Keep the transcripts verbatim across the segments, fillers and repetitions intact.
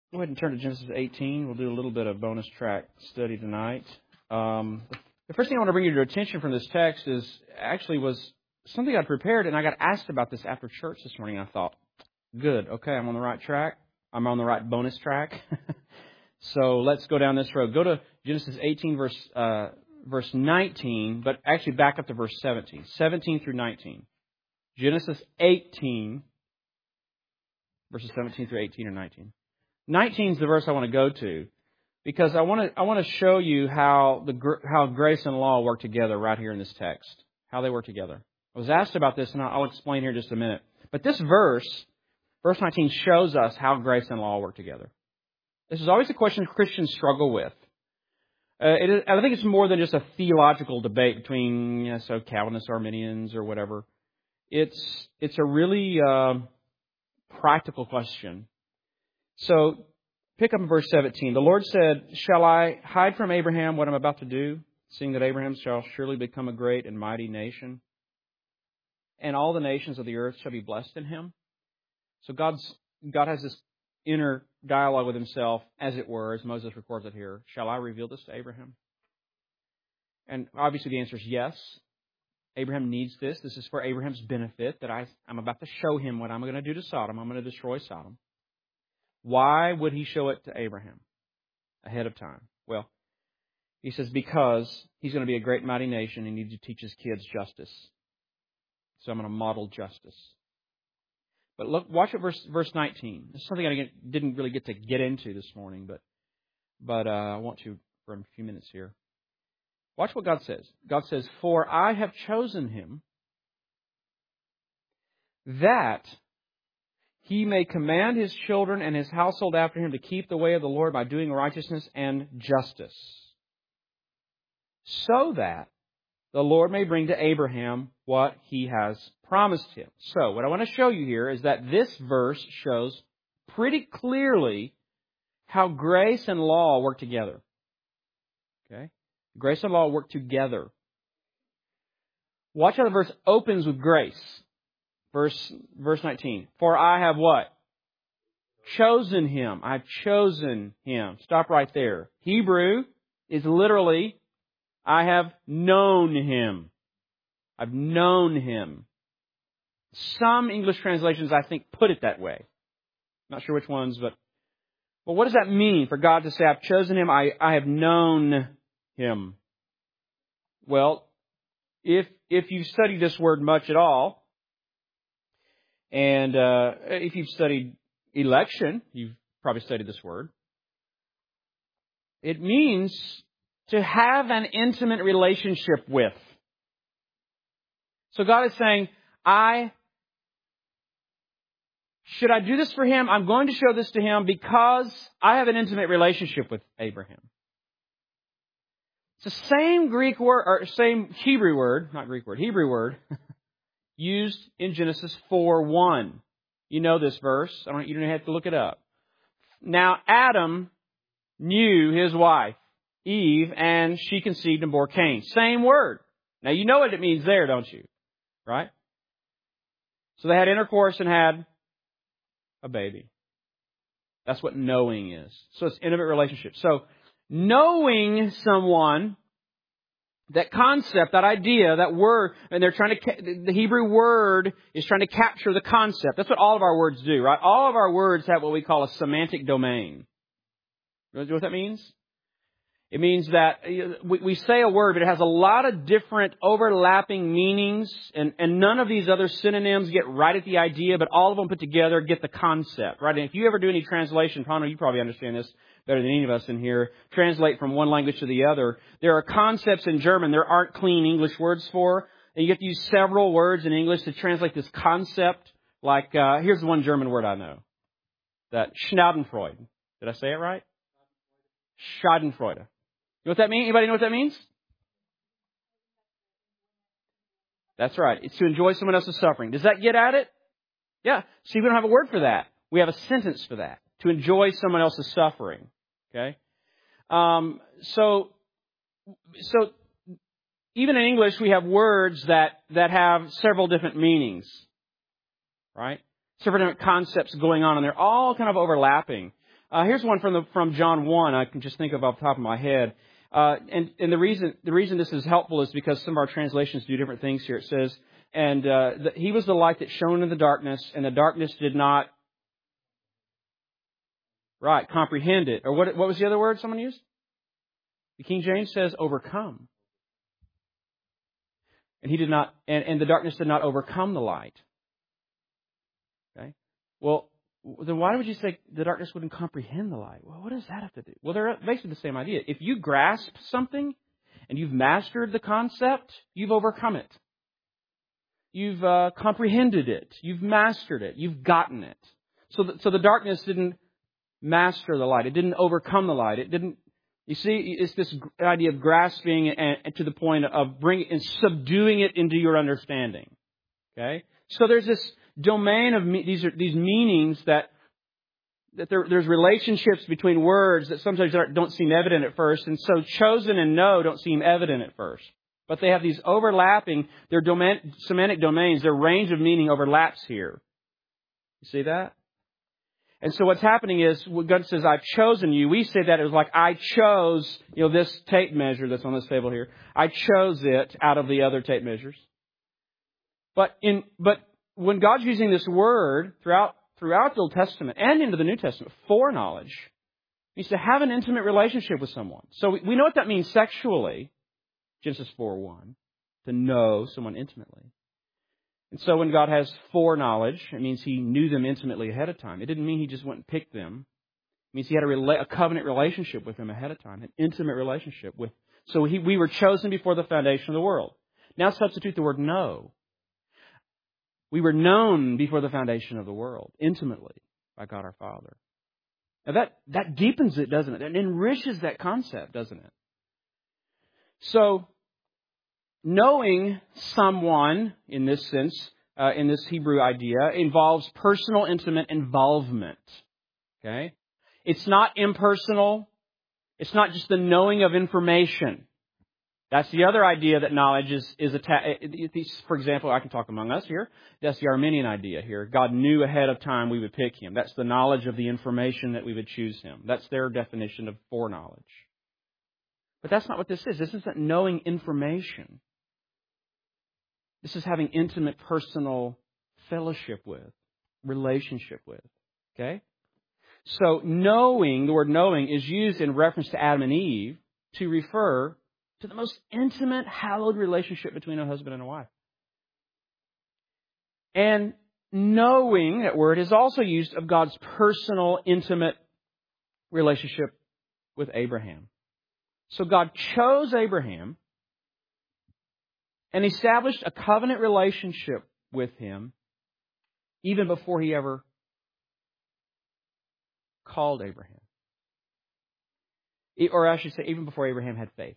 Go ahead and turn to Genesis eighteen. We'll do a little bit of bonus track study tonight. Um, the first thing I want to bring your attention from this text is actually was something I prepared, and I got asked about this after church this morning. I thought, good, okay, I'm on the right track. I'm on the right bonus track. So let's go down this road. Go to Genesis eighteen, verse uh, verse nineteen, but actually back up to verse seventeen. seventeen through nineteen. Genesis eighteen, verses seventeen through eighteen or nineteen. nineteen is the verse I want to go to because I want to I want to show you how the how grace and law work together right here in this text. How they work together. I was asked about this, and I'll explain here in just a minute. But this verse, verse nineteen, shows us how grace and law work together. This is always a question Christians struggle with. Uh, it is, I think it's more than just a theological debate between you know, so Calvinists, Arminians, or whatever. It's it's a really uh, practical question. So, pick up in verse seventeen. The Lord said, "Shall I hide from Abraham what I'm about to do, seeing that Abraham shall surely become a great and mighty nation, and all the nations of the earth shall be blessed in him?" So God's God has this inner dialogue with himself, as it were, as Moses records it here. Shall I reveal this to Abraham? And obviously the answer is yes. Abraham needs this. This is for Abraham's benefit, that I, I'm about to show him what I'm going to do to Sodom. I'm going to destroy Sodom. Why would he show it to Abraham ahead of time? Well, he says because he's going to be a great mighty nation and needs to teach his kids justice. So I'm going to model justice. But look, watch it, verse verse nineteen. This is something I didn't really get to get into this morning, but but uh, I want to for a few minutes here. Watch what God says. God says, "For I have chosen him that he may command his children and his household after him to keep the way of the Lord by doing righteousness and justice, so that the Lord may bring to Abraham what he has promised him." So, what I want to show you here is that this verse shows pretty clearly how grace and law work together. Okay? Grace and law work together. Watch how the verse opens with grace. Verse, verse nineteen. "For I have" what? Chosen him. I've chosen him. Stop right there. Hebrew is literally, I have known him. I've known him. Some English translations, I think, put it that way. Not sure which ones, but well, what does that mean for God to say, I've chosen him, I, I have known him? Well, if if you've studied this word much at all, and uh, if you've studied election, you've probably studied this word. It means to have an intimate relationship with. So God is saying, I, should I do this for him? I'm going to show this to him because I have an intimate relationship with Abraham. It's the same Greek word, or same Hebrew word, not Greek word, Hebrew word, used in Genesis four one. You know this verse. I don't, you don't have to look it up. Now, Adam knew his wife, Eve, and she conceived and bore Cain. Same word. Now, you know what it means there, don't you? Right? So they had intercourse and had a baby. That's what knowing is. So it's intimate relationship. So knowing someone, that concept, that idea, that word, and they're trying to, the Hebrew word is trying to capture the concept. That's what all of our words do, right? All of our words have what we call a semantic domain. You know what that means? It means that we say a word, but it has a lot of different overlapping meanings, and, and none of these other synonyms get right at the idea, but all of them put together get the concept, right? And if you ever do any translation, Connor, you probably understand this better than any of us in here, translate from one language to the other. There are concepts in German there aren't clean English words for, and you have to use several words in English to translate this concept. Like, uh, here's one German word I know. That Schadenfreude. Did I say it right? Schadenfreude. You know what that means? Anybody know what that means? That's right. It's to enjoy someone else's suffering. Does that get at it? Yeah. See, we don't have a word for that. We have a sentence for that. To enjoy someone else's suffering. Okay? Um, so, so even in English, we have words that, that have several different meanings. Right? Several different concepts going on, and they're all kind of overlapping. Uh, here's one from the, from John one. I can just think of off the top of my head. Uh, and, and the reason the reason this is helpful is because some of our translations do different things here. It says, and uh, the, he was the light that shone in the darkness, and the darkness did not, right, comprehend it. Or what, what was the other word someone used? The King James says overcome. And he did not, and, and the darkness did not overcome the light. Okay? Well, then why would you say the darkness wouldn't comprehend the light? Well, what does that have to do? Well, they're basically the same idea. If you grasp something and you've mastered the concept, you've overcome it. You've uh, comprehended it. You've mastered it. You've gotten it. So, the, so the darkness didn't master the light. It didn't overcome the light. It didn't. You see, it's this idea of grasping and, and to the point of bringing and subduing it into your understanding. Okay, so there's this domain of me, these are these meanings that that there, there's relationships between words that sometimes don't seem evident at first, and so chosen and know don't seem evident at first. But they have these overlapping, their domain, semantic domains, their range of meaning overlaps here. You see that? And so what's happening is, when God says, I've chosen you, we say that it was like, I chose, you know, this tape measure that's on this table here. I chose it out of the other tape measures. But in, but when God's using this word throughout, throughout the Old Testament and into the New Testament, foreknowledge, it means to have an intimate relationship with someone. So we, we know what that means sexually. Genesis four one, to know someone intimately. And so when God has foreknowledge, it means He knew them intimately ahead of time. It didn't mean He just went and picked them. It means He had a, rela- a covenant relationship with them ahead of time, an intimate relationship with. So he, we were chosen before the foundation of the world. Now substitute the word know. We were known before the foundation of the world, intimately, by God our Father. Now that, that deepens it, doesn't it? It enriches that concept, doesn't it? So, knowing someone, in this sense, uh, in this Hebrew idea, involves personal, intimate involvement. Okay? It's not impersonal. It's not just the knowing of information. That's the other idea that knowledge is, is atta- for example, I can talk among us here. That's the Arminian idea here. God knew ahead of time we would pick Him. That's the knowledge of the information that we would choose Him. That's their definition of foreknowledge. But that's not what this is. This isn't knowing information. This is having intimate personal fellowship with, relationship with. Okay? So knowing, the word knowing, is used in reference to Adam and Eve to refer to the most intimate, hallowed relationship between a husband and a wife. And knowing, that word, is also used of God's personal, intimate relationship with Abraham. So God chose Abraham and established a covenant relationship with him even before He ever called Abraham. Or I should say, even before Abraham had faith.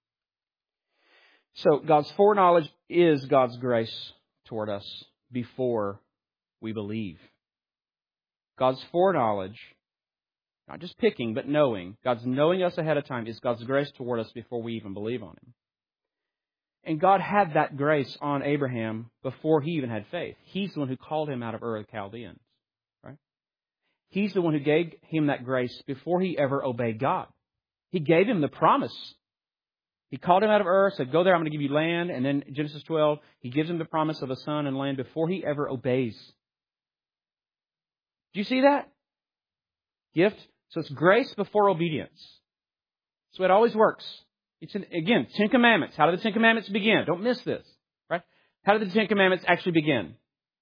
So God's foreknowledge is God's grace toward us before we believe. God's foreknowledge, not just picking, but knowing, God's knowing us ahead of time is God's grace toward us before we even believe on Him. And God had that grace on Abraham before he even had faith. He's the one who called him out of Ur of the Chaldeans. Right? He's the one who gave him that grace before he ever obeyed God. He gave him the promise. He called him out of Ur, said, go there, I'm going to give you land. And then Genesis twelve, He gives him the promise of a son and land before he ever obeys. Do you see that? Gift. So it's grace before obedience. So it always works. It's an, again, Ten Commandments. How do the Ten Commandments begin? Don't miss this. Right? How do the Ten Commandments actually begin?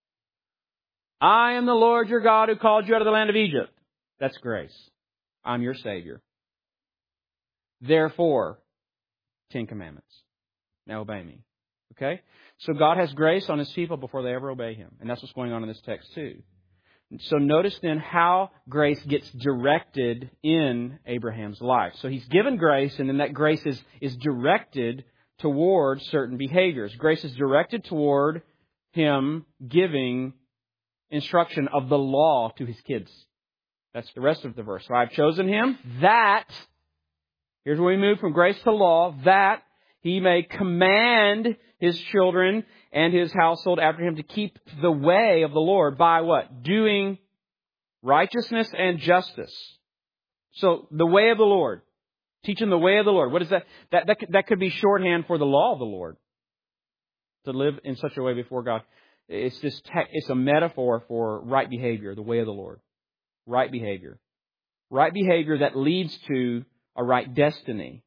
I am the Lord your God who called you out of the land of Egypt. That's grace. I'm your Savior. Therefore, Ten Commandments. Now obey me. Okay? So God has grace on His people before they ever obey Him. And that's what's going on in this text too. So notice then how grace gets directed in Abraham's life. So he's given grace, and then that grace is, is directed toward certain behaviors. Grace is directed toward him giving instruction of the law to his kids. That's the rest of the verse. So I've chosen him that, here's where we move from grace to law, that he may command his children and his household after him to keep the way of the Lord by what? Doing righteousness and justice. So, the way of the Lord. Teach them the way of the Lord. What is that? That, that, could, that could be shorthand for the law of the Lord. To live in such a way before God. It's just te- it's a metaphor for right behavior, the way of the Lord. Right behavior. Right behavior that leads to a right destiny.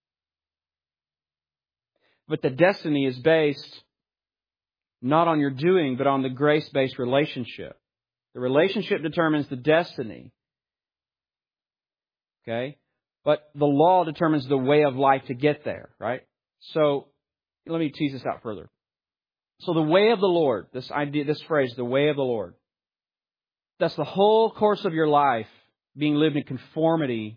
But the destiny is based not on your doing, but on the grace-based relationship. The relationship determines the destiny. Okay? But the law determines the way of life to get there, right? So, let me tease this out further. So the way of the Lord, this idea, this phrase, the way of the Lord, that's the whole course of your life being lived in conformity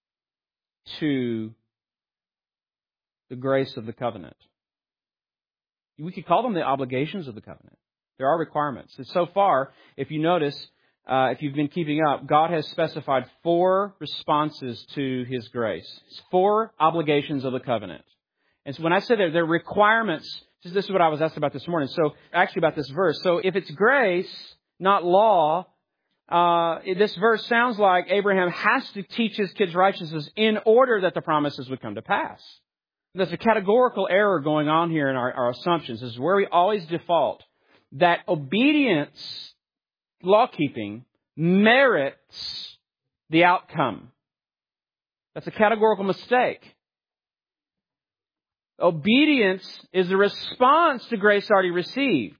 to the grace of the covenant. We could call them the obligations of the covenant. There are requirements. And so far, if you notice, uh, if you've been keeping up, God has specified four responses to His grace. It's four obligations of the covenant. And so when I say that, they're requirements. This is what I was asked about this morning. So actually about this verse. So if it's grace, not law, uh, this verse sounds like Abraham has to teach his kids righteousness in order that the promises would come to pass. There's a categorical error going on here in our, our assumptions. This is where we always default. That obedience, law-keeping, merits the outcome. That's a categorical mistake. Obedience is a response to grace already received.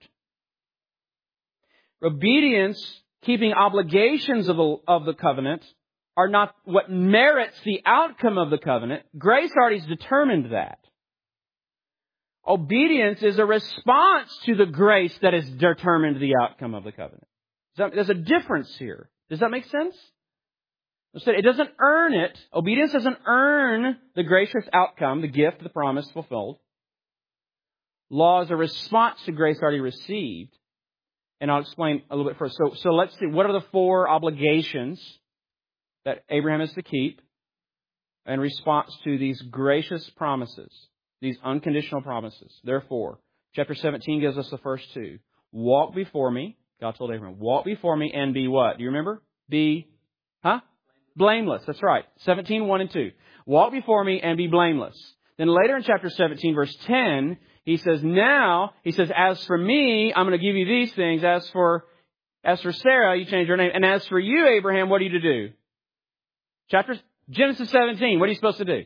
Obedience, keeping obligations of the, of the covenant, are not what merits the outcome of the covenant. Grace already has determined that. Obedience is a response to the grace that has determined the outcome of the covenant. There's a difference here. Does that make sense? It doesn't earn it. Obedience doesn't earn the gracious outcome, the gift, the promise fulfilled. Law is a response to grace already received. And I'll explain a little bit first. So, so let's see. What are the four obligations that Abraham is to keep in response to these gracious promises, these unconditional promises? Therefore, chapter seventeen gives us the first two. Walk before me. God told Abraham, walk before me and be what? Do you remember? Be, huh? Blameless. That's right. seventeen, one and two. Walk before me and be blameless. Then later in chapter seventeen, verse ten, he says, now, he says, as for me, I'm going to give you these things. As for, as for Sarah, you change her name. And as for you, Abraham, what are you to do? Chapter, Genesis seventeen, what are you supposed to do?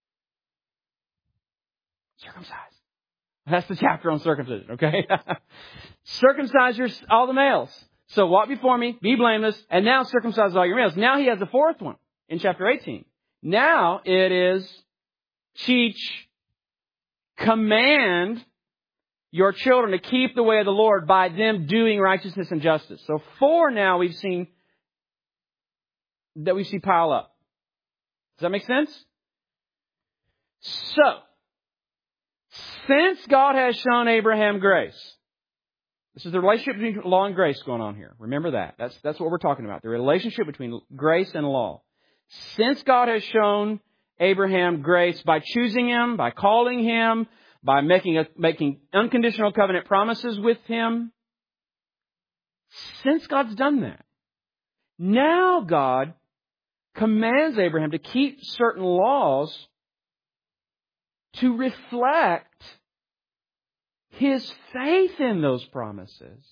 Circumcise. That's the chapter on circumcision, okay? Circumcise your, all the males. So walk before me, be blameless, and now circumcise all your males. Now he has the fourth one in chapter eighteen. Now it is teach, command your children to keep the way of the Lord by them doing righteousness and justice. So four now we've seen that we see pile up. Does that make sense? So, since God has shown Abraham grace, this is the relationship between law and grace going on here. Remember that. That's, that's what we're talking about. The relationship between grace and law. Since God has shown Abraham grace by choosing him, by calling him, by making a, making unconditional covenant promises with him, since God's done that, now God commands Abraham to keep certain laws to reflect his faith in those promises.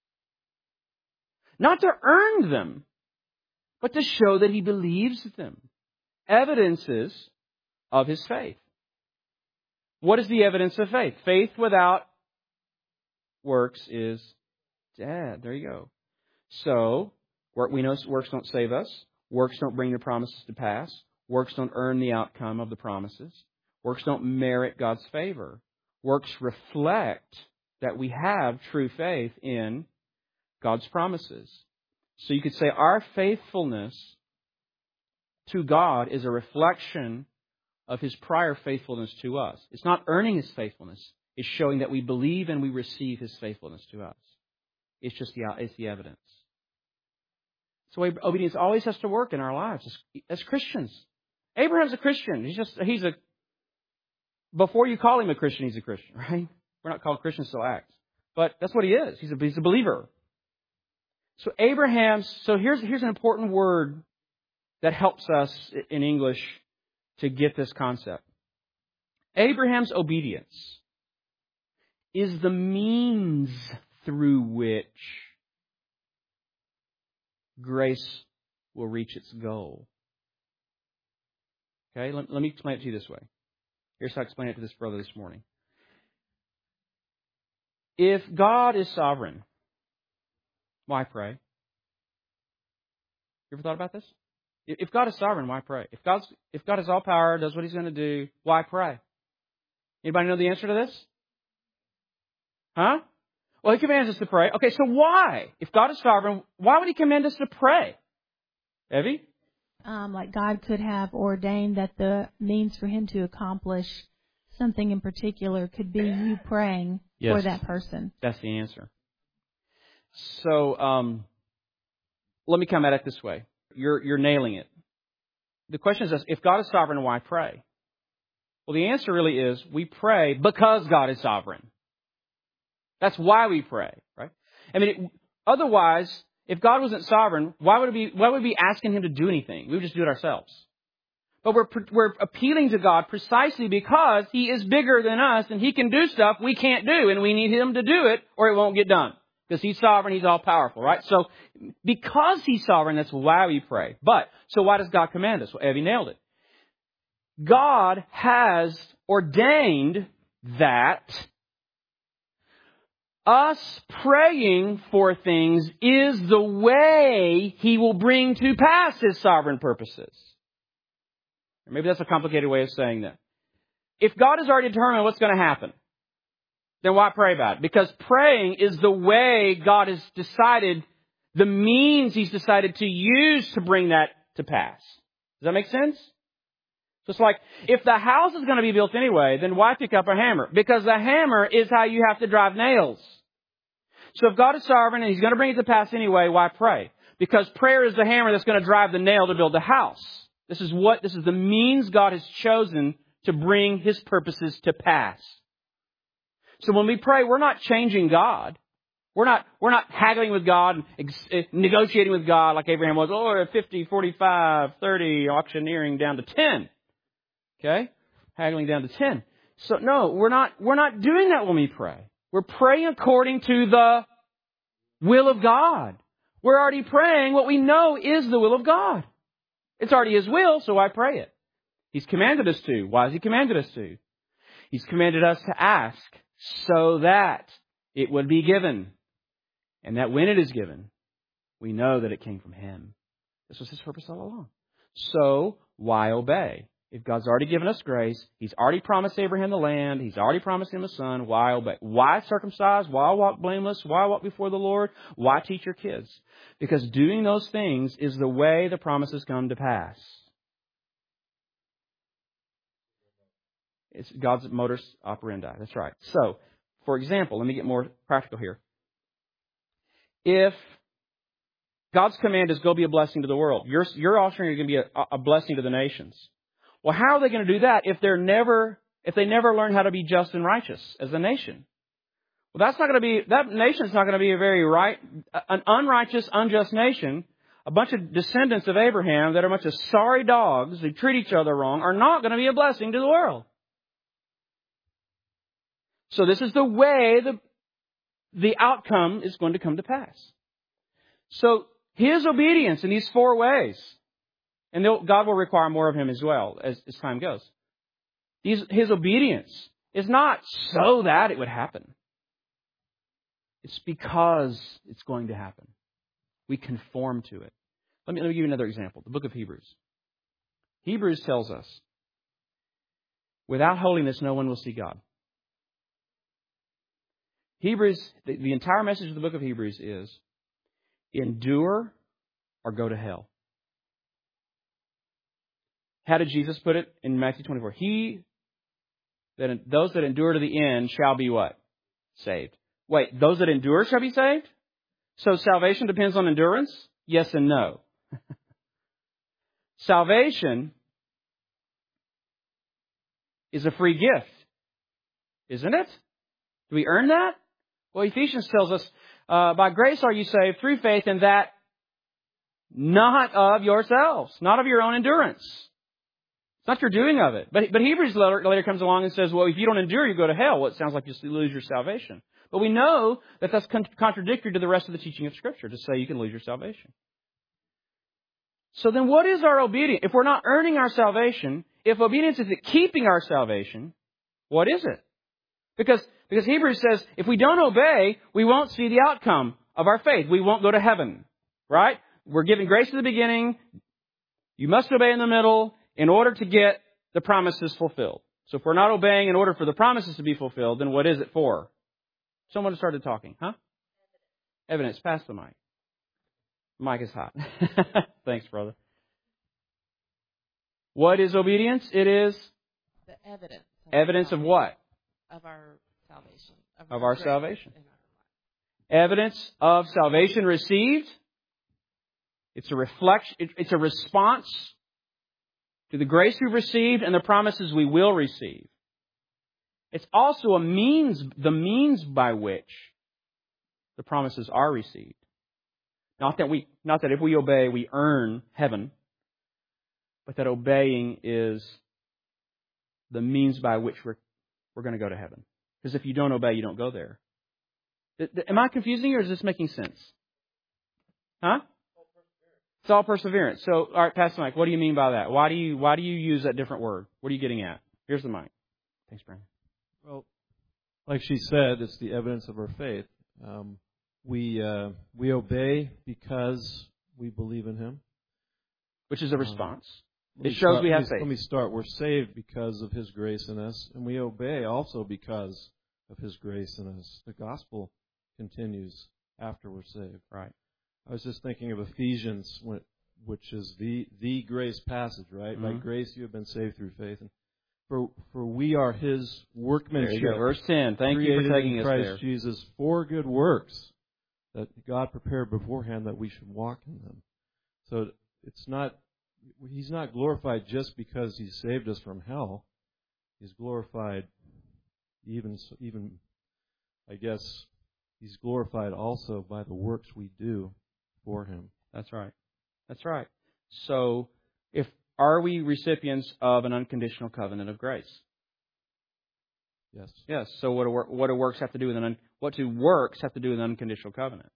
Not to earn them, but to show that he believes them. Evidences of his faith. What is the evidence of faith? Faith without works is dead. There you go. So, we know works don't save us. Works don't bring the promises to pass. Works don't earn the outcome of the promises. Works don't merit God's favor. Works reflect that we have true faith in God's promises. So you could say our faithfulness to God is a reflection of His prior faithfulness to us. It's not earning His faithfulness. It's showing that we believe and we receive His faithfulness to us. It's just the, it's the evidence. So obedience always has to work in our lives as, as Christians. Abraham's a Christian. He's just, he's a, before you call him a Christian, he's a Christian, right? We're not called Christians till Acts. But that's what he is. He's a, he's a believer. So Abraham, so here's, here's an important word that helps us in English to get this concept. Abraham's obedience is the means through which grace will reach its goal. Okay, let, let me explain it to you this way. Here's how I explain it to this brother this morning. If God is sovereign, why pray? You ever thought about this? If God is sovereign, why pray? If God's if God has all power, does what He's going to do, why pray? Anybody know the answer to this? Huh? Well, He commands us to pray. Okay, so why? If God is sovereign, why would He command us to pray? Evie? Um, like God could have ordained that the means for Him to accomplish something in particular could be you praying yes, for that person. That's the answer. So, um, let me come at it this way. You're, you're nailing it. The question is this: if God is sovereign, why pray? Well, the answer really is we pray because God is sovereign. That's why we pray, right? I mean, it, otherwise, if God wasn't sovereign, why would we, why would we be asking Him to do anything? We would just do it ourselves. But we're, we're appealing to God precisely because He is bigger than us and He can do stuff we can't do, and we need Him to do it or it won't get done. Because He's sovereign, He's all powerful, right? So, because He's sovereign, that's why we pray. But, so why does God command us? Well, Evie nailed it. God has ordained that us praying for things is the way He will bring to pass His sovereign purposes. Or maybe that's a complicated way of saying that. If God has already determined what's going to happen, then why pray about it? Because praying is the way God has decided, the means He's decided to use to bring that to pass. Does that make sense? So it's like, if the house is going to be built anyway, then why pick up a hammer? Because the hammer is how you have to drive nails. So if God is sovereign and He's going to bring it to pass anyway, why pray? Because prayer is the hammer that's going to drive the nail to build the house. This is what, this is the means God has chosen to bring His purposes to pass. So when we pray, we're not changing God. We're not, we're not haggling with God, and negotiating with God like Abraham was. Oh, fifty, forty-five, thirty, auctioneering down to ten. Okay? Haggling down to ten. So no, we're not, we're not doing that when we pray. We're praying according to the will of God. We're already praying what we know is the will of God. It's already His will, so why pray it? He's commanded us to. Why has He commanded us to? He's commanded us to ask so that it would be given. And that when it is given, we know that it came from Him. This was His purpose all along. So, why obey? If God's already given us grace, He's already promised Abraham the land, He's already promised him a son, why obey? Why circumcise? Why walk blameless? Why walk before the Lord? Why teach your kids? Because doing those things is the way the promises come to pass. It's God's modus operandi. That's right. So, for example, let me get more practical here. If God's command is go be a blessing to the world, your, your offspring are going to be a, a blessing to the nations. Well, how are they going to do that if they're never, if they never learn how to be just and righteous as a nation? Well, that's not going to be, that nation's not going to be a very right, an unrighteous, unjust nation. A bunch of descendants of Abraham that are a bunch of sorry dogs who treat each other wrong are not going to be a blessing to the world. So this is the way the, the outcome is going to come to pass. So His obedience in these four ways, and God will require more of Him as well as, as time goes. His, his obedience is not so that it would happen. It's because it's going to happen. We conform to it. Let me, let me give you another example. The book of Hebrews. Hebrews tells us, without holiness, no one will see God. Hebrews, the, the entire message of the book of Hebrews is, endure or go to hell. How did Jesus put it in Matthew twenty-four? He, that those that endure to the end shall be what? Saved. Wait, those that endure shall be saved? So salvation depends on endurance? Yes and no. Salvation is a free gift, isn't it? Do we earn that? Well, Ephesians tells us, uh, by grace are you saved through faith, and that not of yourselves, not of your own endurance. It's not your doing of it. But, but Hebrews later, later comes along and says, well, if you don't endure, you go to hell. Well, it sounds like you lose your salvation. But we know that that's con- contradictory to the rest of the teaching of Scripture to say you can lose your salvation. So then what is our obedience? If we're not earning our salvation, if obedience is keeping our salvation, what is it? Because, because Hebrews says if we don't obey, we won't see the outcome of our faith. We won't go to heaven. Right? We're given grace at the beginning. You must obey in the middle in order to get the promises fulfilled. So if we're not obeying in order for the promises to be fulfilled, then what is it for? Someone started talking. Huh? Evidence. Pass the mic. Mic is hot. Thanks, brother. What is obedience? It is the evidence. Of evidence of what? Of our salvation. Of, of our salvation. Our evidence of salvation received. It's a reflection. It's a response to the grace we've received and the promises we will receive. It's also a means, the means by which the promises are received. Not that we, not that if we obey, we earn heaven, but that obeying is the means by which we're, we're going to go to heaven. Because if you don't obey, you don't go there. Am I confusing you or is this making sense? Huh? It's all perseverance. So, all right, Pastor Mike, what do you mean by that? Why do you, why do you use that different word? What are you getting at? Here's the mic. Thanks, Brandon. Well, like she said, it's the evidence of our faith. Um, we uh, we obey because we believe in Him. Which is a response. Um, it shows start, we have let me, faith. Let me start. We're saved because of His grace in us, and we obey also because of His grace in us. The gospel continues after we're saved. Right. I was just thinking of Ephesians, which is the the grace passage, right? Mm-hmm. By grace you have been saved through faith. And for for we are His workmanship. There you go. Verse ten. Thank you for taking in us Christ there. Jesus for good works that God prepared beforehand that we should walk in them. So it's not He's not glorified just because He saved us from hell. He's glorified even even I guess He's glorified also by the works we do for Him. That's right. That's right. So, if are we recipients of an unconditional covenant of grace? Yes. Yes. So, what do what do works have to do with an un, what do works have to do with an unconditional covenant?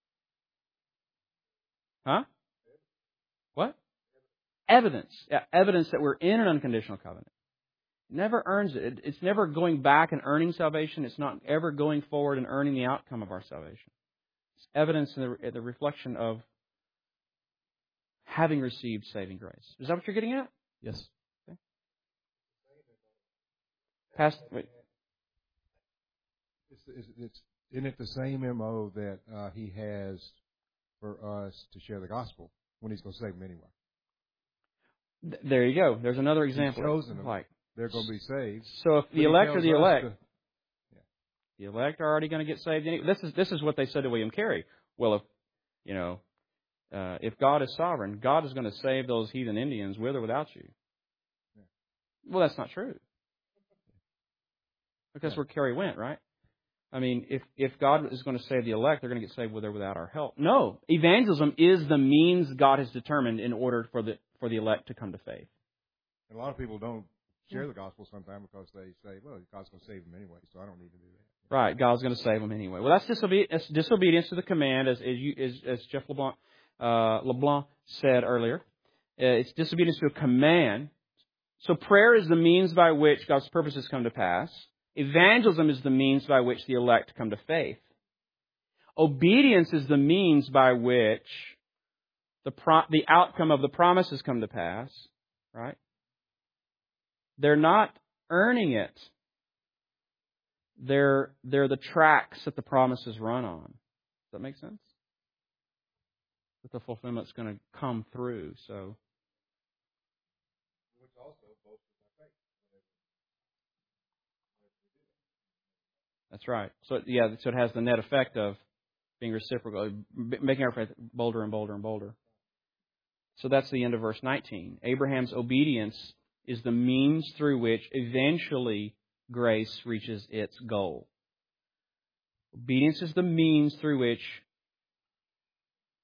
Huh? What? Evidence. Yeah, evidence that we're in an unconditional covenant. It never earns it. It's never going back and earning salvation. It's not ever going forward and earning the outcome of our salvation. It's evidence in the, the reflection of having received saving grace. Is that what you're getting at? Yes. Okay. Past, wait. It's, it's, it's, isn't it the same M O that uh, He has for us to share the gospel when He's going to save them anyway? There you go. There's another example. He's chosen them. Like, they're going to be saved. So if the elect are the elect, to, yeah. the elect are already going to get saved. Anyway. This is this is what they said to William Carey. Well, if you know, uh, if God is sovereign, God is going to save those heathen Indians with or without you. Yeah. Well, that's not true. Because yeah. where Carey went, right? I mean, if if God is going to save the elect, they're going to get saved with or without our help. No, evangelism is the means God has determined in order for the for the elect to come to faith. And a lot of people don't share the gospel sometimes because they say, well, God's going to save them anyway, so I don't need to do that. Right, God's going to save them anyway. Well, that's disobedience, that's disobedience to the command, as as, you, as, as Jeff LeBlanc, uh, LeBlanc said earlier. Uh, it's disobedience to a command. So prayer is the means by which God's purposes come to pass. Evangelism is the means by which the elect come to faith. Obedience is the means by which the pro- the outcome of the promises come to pass. Right? They're not earning it. They're, they're the tracks that the promises run on. Does that make sense? That the fulfillment's going to come through. So, which also boasts of our faith. That's right. So yeah, so it has the net effect of being reciprocal, making our faith bolder and bolder and bolder. So that's the end of verse nineteen. Abraham's obedience is the means through which eventually grace reaches its goal. Obedience is the means through which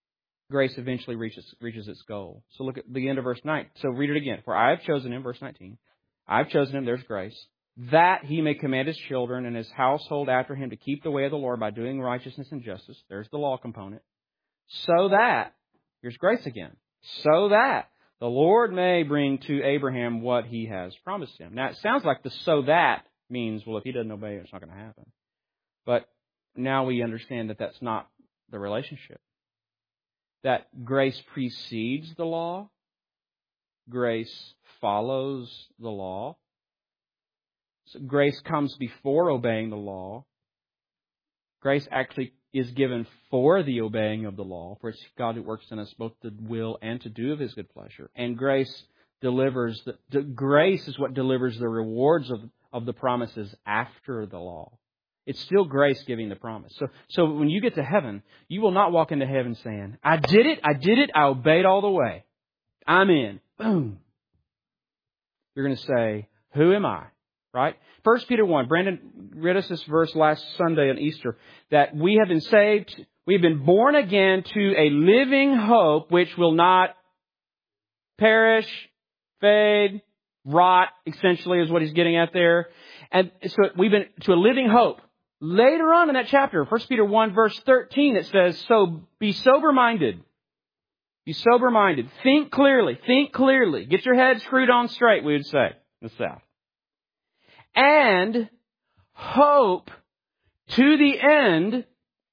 grace eventually reaches reaches its goal. So look at the end of verse nine. So read it again. For I have chosen him, verse nineteen. I've chosen him, there's grace, that he may command his children and his household after him to keep the way of the Lord by doing righteousness and justice. There's the law component. So that, here's grace again, so that the Lord may bring to Abraham what he has promised him. Now, it sounds like the so that means, well, if he doesn't obey, it's not going to happen. But now we understand that that's not the relationship. That grace precedes the law. Grace follows the law. So grace comes before obeying the law. Grace actually is given for the obeying of the law, for it's God who works in us both to will and to do of His good pleasure. And grace delivers, the, the grace is what delivers the rewards of, of the promises after the law. It's still grace giving the promise. So, so when you get to heaven, you will not walk into heaven saying, I did it, I did it, I obeyed all the way. I'm in. Boom. You're going to say, who am I? Right? First Peter one. Brandon read us this verse last Sunday on Easter. That we have been saved, we've been born again to a living hope which will not perish, fade, rot, essentially is what he's getting at there. And so we've been to a living hope. Later on in that chapter, First Peter one verse thirteen, it says, so be sober-minded. Be sober-minded. Think clearly. Think clearly. Get your head screwed on straight, we would say in the South. And hope to the end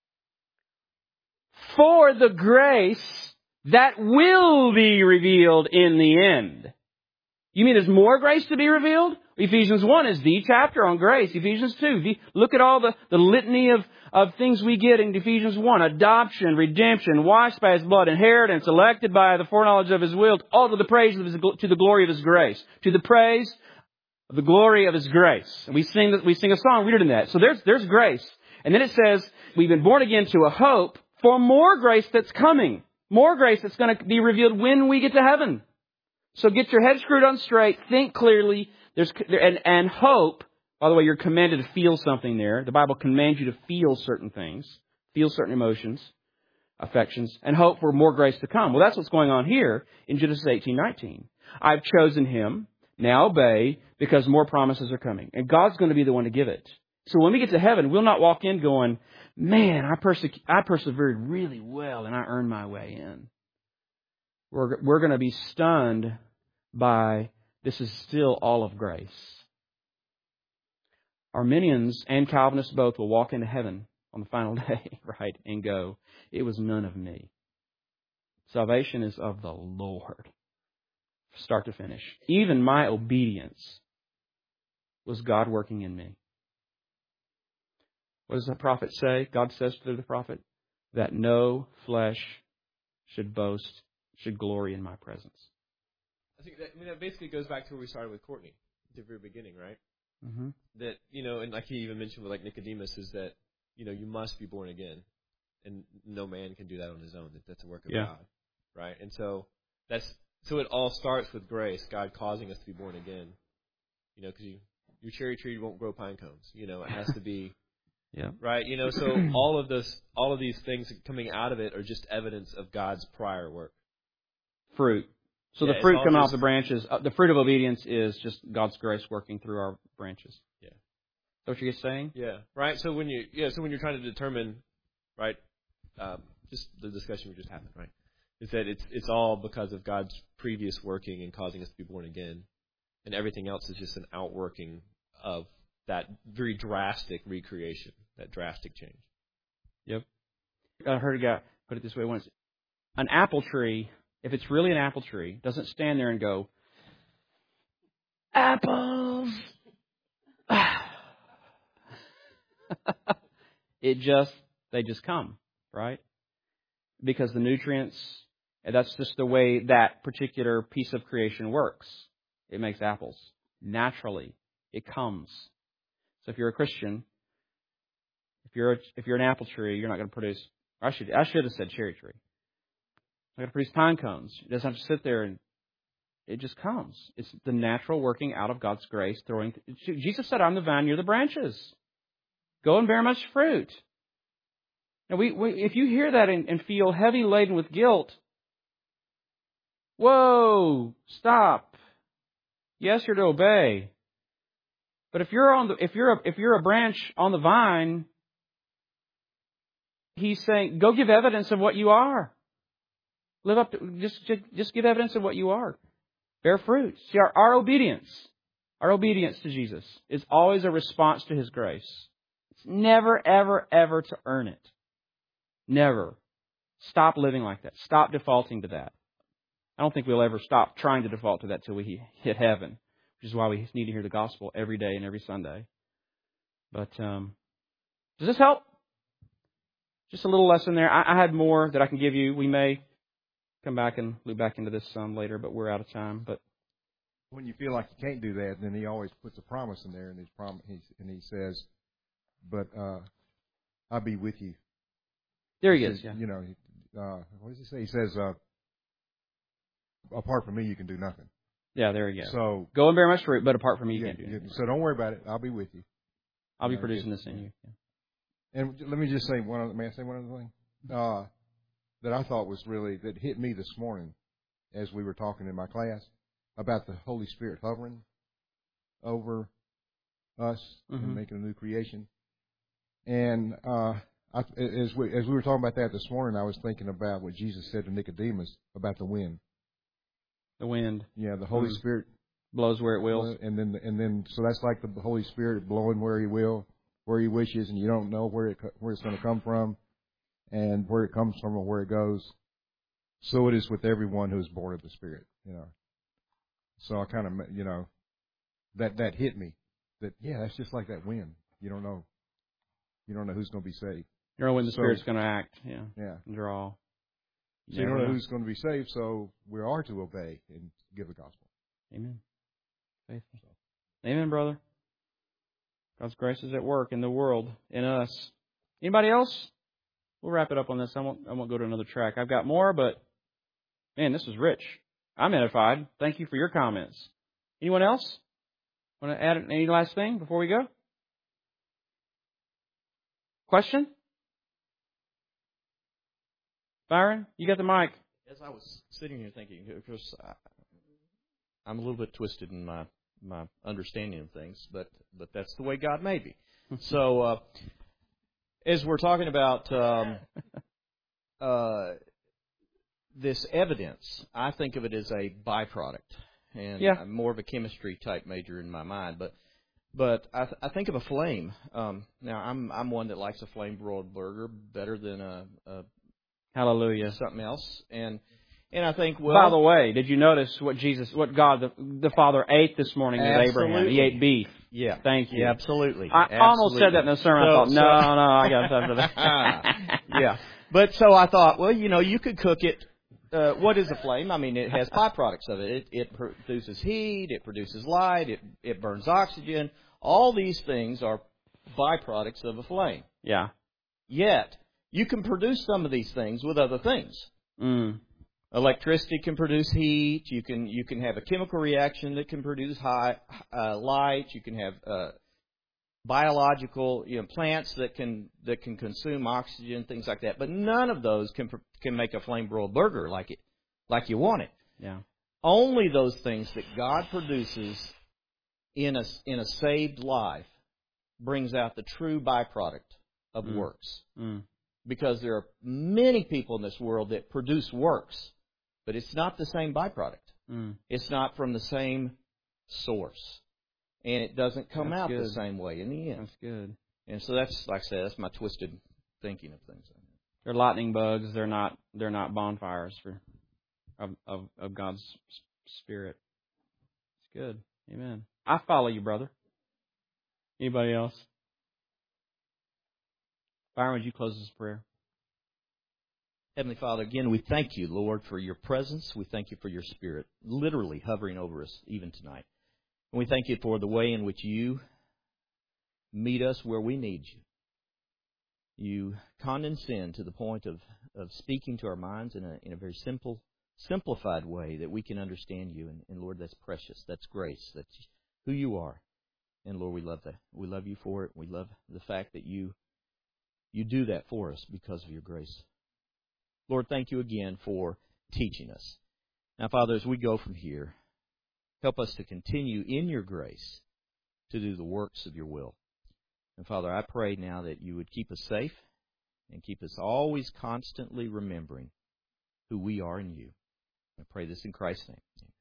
for the grace that will be revealed in the end. You mean there's more grace to be revealed? Ephesians one is the chapter on grace. Ephesians two. The, look at all the, the litany of, of things we get in Ephesians one. Adoption, redemption, washed by His blood, inheritance, elected by the foreknowledge of His will, all to the praise of His, to the glory of His grace. To the praise of the glory of His grace. And we sing, we sing a song rooted in that. So there's, there's grace. And then it says, we've been born again to a hope for more grace that's coming. More grace that's going to be revealed when we get to heaven. So get your head screwed on straight. Think clearly. There's, and, and hope. By the way, you're commanded to feel something there. The Bible commands you to feel certain things. Feel certain emotions, affections, and hope for more grace to come. Well, that's what's going on here in Genesis eighteen nineteen. I've chosen him. Now obey, because more promises are coming. And God's going to be the one to give it. So when we get to heaven, we'll not walk in going, man, I, perse- I persevered really well and I earned my way in. We're, we're going to be stunned by this is still all of grace. Arminians and Calvinists both will walk into heaven on the final day, right, and go, it was none of me. Salvation is of the Lord. Start to finish. Even my obedience was God working in me. What does the prophet say? God says through the prophet that no flesh should boast, should glory in my presence. I think that, I mean, that basically goes back to where we started with Courtney at the very beginning, right? Mm-hmm. That, you know, and like he even mentioned with like Nicodemus, is that, you know, you must be born again. And no man can do that on his own. That That's a work of Yeah. God, right? And so that's so it all starts with grace, God causing us to be born again. You know, because you, your cherry tree won't grow pine cones. You know, it has to be, Yeah. right? You know, so all of this, all of these things coming out of it are just evidence of God's prior work. Fruit. So Yeah, the it's fruit all coming off just- the branches. Uh, the fruit of obedience is just God's grace working through our branches. Yeah. Is that what you're saying? Yeah. Right. So when you, yeah, so when you're trying to determine, right, um, just the discussion we just had, right, is that it's it's all because of God's previous working and causing us to be born again, and everything else is just an outworking of that very drastic recreation, that drastic change. Yep. I heard a guy put it this way once. An apple tree, if it's really an apple tree, doesn't stand there and go, apples. It just, they just come, right? Because the nutrients, and that's just the way that particular piece of creation works. It makes apples. Naturally, it comes. So if you're a Christian, if you're a, if you're an apple tree, you're not going to produce. I should I should have said cherry tree. You're going to produce pine cones. It doesn't have to sit there and it just comes. It's the natural working out of God's grace. Throwing. Jesus said, "I'm the vine, you're the branches. Go and bear much fruit." Now, we, we if you hear that and, and feel heavy laden with guilt, whoa, stop. Yes, you're to obey. But if you're on the if you're a, if you're a branch on the vine, He's saying, go give evidence of what you are. Live up to just just, just give evidence of what you are. Bear fruit. See, our, our obedience, our obedience to Jesus is always a response to His grace. It's never, ever, ever to earn it. Never. Stop living like that. Stop defaulting to that. I don't think we'll ever stop trying to default to that till we hit heaven, which is why we need to hear the gospel every day and every Sunday. But um, does this help? Just a little lesson there. I, I had more that I can give you. We may come back and loop back into this some later, but we're out of time. But when you feel like you can't do that, then He always puts a promise in there, and His prom- he's, and He says, "But uh, I'll be with you." There He He is. says, Yeah. You know, uh, what does He say? He says, uh, "Apart from me, you can do nothing." Yeah, there you go. So go and bear much fruit, but apart from me, you yeah, can't do anything. so don't worry about it. I'll be with you. I'll be Yeah, producing good. this in you. Yeah. And let me just say one other, may I say one other thing? Uh, that I thought was really, that hit me this morning as we were talking in my class about the Holy Spirit hovering over us Mm-hmm. and making a new creation. And uh, I, as we as we were talking about that this morning, I was thinking about what Jesus said to Nicodemus about the wind. The wind. Yeah, the Holy Mm. Spirit blows where it wills. and then and then so that's like the Holy Spirit blowing where He will, where He wishes, and you don't know where it where it's going to come from, and where it comes from or where it goes. So it is with everyone who is born of the Spirit, you know. So I kind of, you know, that that hit me. That yeah, that's just like that wind. You don't know, you don't know who's going to be saved. You know when the So- Spirit's going to act. Yeah. Yeah. And draw. So you don't know who's going to be saved. So we are to obey and give the gospel. Amen. Faithful. Amen, brother. God's grace is at work in the world, in us. Anybody else? We'll wrap it up on this. I won't, I won't go to another track. I've got more, but man, this is rich. I'm edified. Thank you for your comments. Anyone else? Want to add any last thing before we go? Question? Byron, you got the mic. As I was sitting here thinking, because I'm a little bit twisted in my, my understanding of things, but, but that's the way God made me. So, uh, as we're talking about um, uh, this evidence, I think of it as a byproduct. And Yeah. I'm more of a chemistry type major in my mind, but but I, th- I think of a flame. Um, now, I'm I'm one that likes a flame broiled burger better than a, a Hallelujah. something else, and and I think well. By the way, did you notice what Jesus, what God the, the Father ate this morning with Abraham? Absolutely. He ate beef. Yeah. Thank you. Yeah, absolutely. I absolutely. almost said that in the sermon. I So- thought, no, so- no, I got time for that. yeah. But so I thought, well, you know, you could cook it. Uh, what is a flame? I mean, it has byproducts of it. It, it produces heat. It produces light. It, it burns oxygen. All these things are byproducts of a flame. Yeah. Yet, you can produce some of these things with other things. Mm. Electricity can produce heat. You can you can have a chemical reaction that can produce high uh, light. You can have uh, biological, you know, plants that can that can consume oxygen, things like that. But none of those can can make a flame broiled burger like it like you want it. Yeah. Only those things that God produces in a in a saved life brings out the true byproduct of Mm. works. Mm. Because there are many people in this world that produce works, but it's not the same byproduct. Mm. It's not from the same source. And it doesn't come That's out good. the same way in the end. That's good. And so that's, like I said, that's my twisted thinking of things. They're lightning bugs. They're not. They're not bonfires for of of, of God's Spirit. It's good. Amen. I follow you, brother. Anybody else? Byron, would you close this prayer? Heavenly Father, again, we thank you, Lord, for your presence. We thank you for your Spirit literally hovering over us even tonight. And we thank you for the way in which you meet us where we need you. You condescend to the point of, of speaking to our minds in a in a very simple, simplified way that we can understand you. And, and Lord, that's precious. That's grace. That's who you are. And Lord, we love that. We love you for it. We love the fact that you You do that for us because of your grace. Lord, thank you again for teaching us. Now, Father, as we go from here, help us to continue in your grace to do the works of your will. And Father, I pray now that you would keep us safe and keep us always constantly remembering who we are in you. I pray this in Christ's name.